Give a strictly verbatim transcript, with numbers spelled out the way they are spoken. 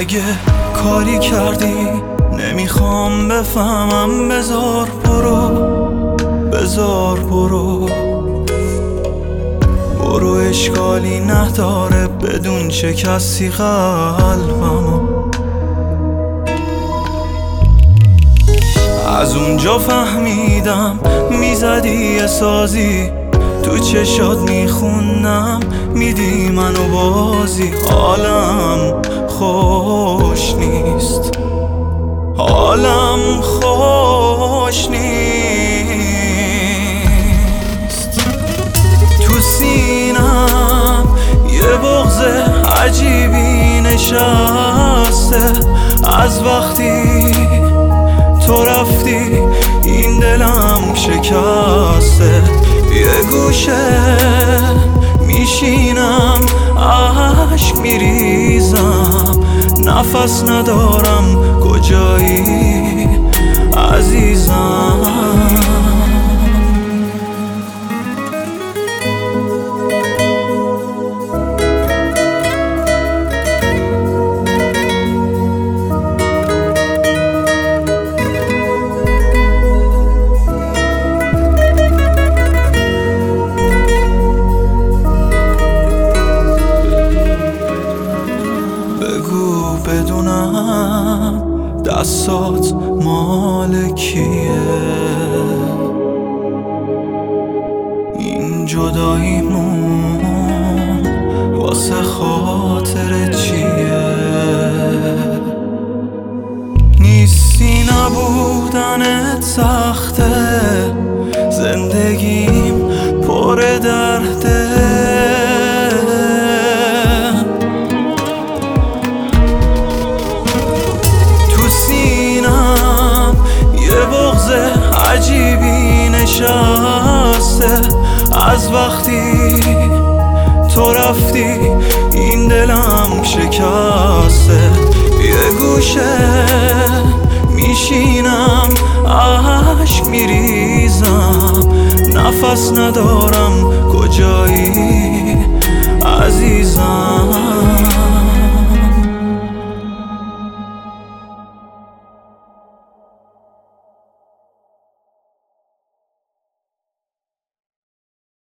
اگه کاری کردی نمیخوام بفهمم، بذار برو بذار برو برو، اشکالی نداره بدون شکستی قلبمو. از اونجا فهمیدم میزدی یه سازی، تو چشات میخونم میدی منو بازی. حالم خوش نیست، حالم خوش نیست. تو سینم یه بغض عجیبی نشسته، از وقتی تو رفتی این دلم شکسته. یه گوشه میشینم عشق میریزم، نفس ندارم کجایی عزیزم. بگو بدونم دستات مال کیه، این جداییمون واسه خاطر چیه؟ نیستی نبودنت سخته، زندگیم پر درده. عجیبی نشسته، از وقتی تو رفتی این دلم شکسته. یه گوشه میشینم عشق میریزم، نفس ندارم کجایی